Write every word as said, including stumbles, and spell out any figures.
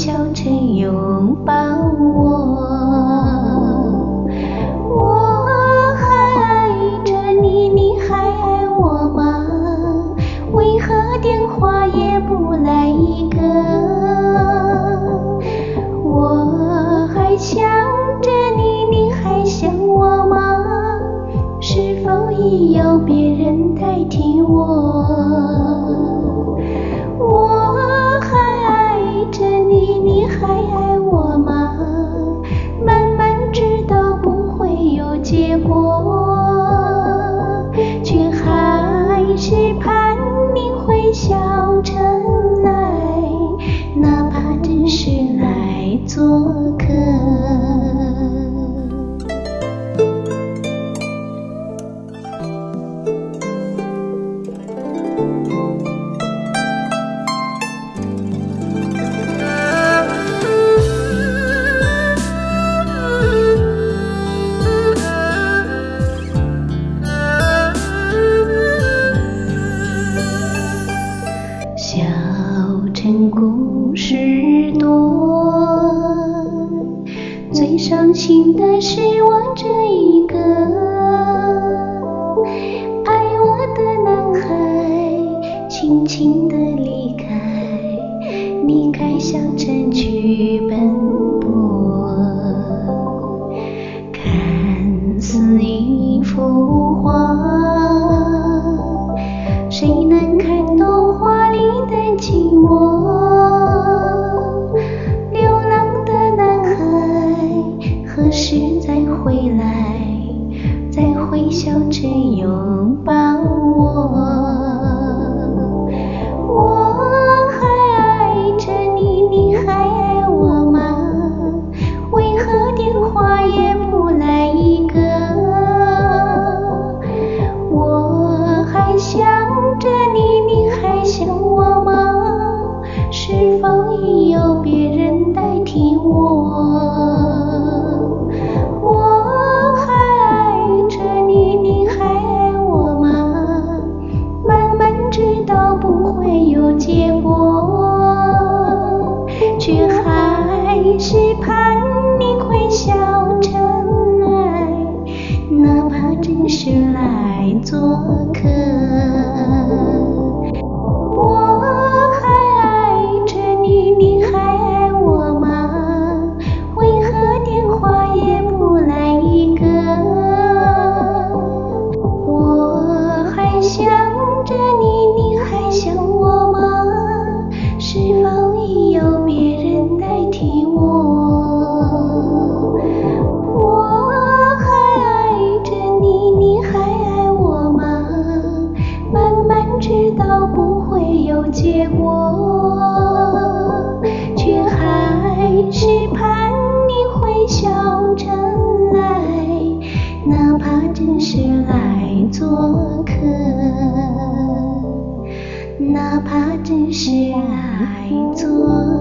笑着拥抱我。我还爱着你，你还爱我吗？为何电话也不来一个？我还想着你，你还想我吗？是否已有别人代替我？我还爱着你，你还爱我吗？慢慢知道不会有结果，却还是盼你会笑着来，哪怕只是来做客。小城故事多，最伤心的是我这一个爱我的男孩，轻轻地离开，离开小城去奔波。看似一幅画，谁能看懂画里的寂寞？流浪的男孩，何时再回来？再会笑着拥抱我。我还爱着你，你还爱我吗？为何电话也不来一个？我还想着你，你还想我吗？是否已有别人代替我？我还爱着你，你还爱我吗？慢慢知道不会有结果，却还是盼你会笑着来，哪怕只是来做客。我还爱着你，你还爱我吗？为何电话也不来一个？我还想着你，你还想我吗？是否已有别人代替我？我还爱着你，你还爱我吗？慢慢知道不会有结果，却还是盼你会笑着来，哪怕只是来做客，哪怕只是来做客。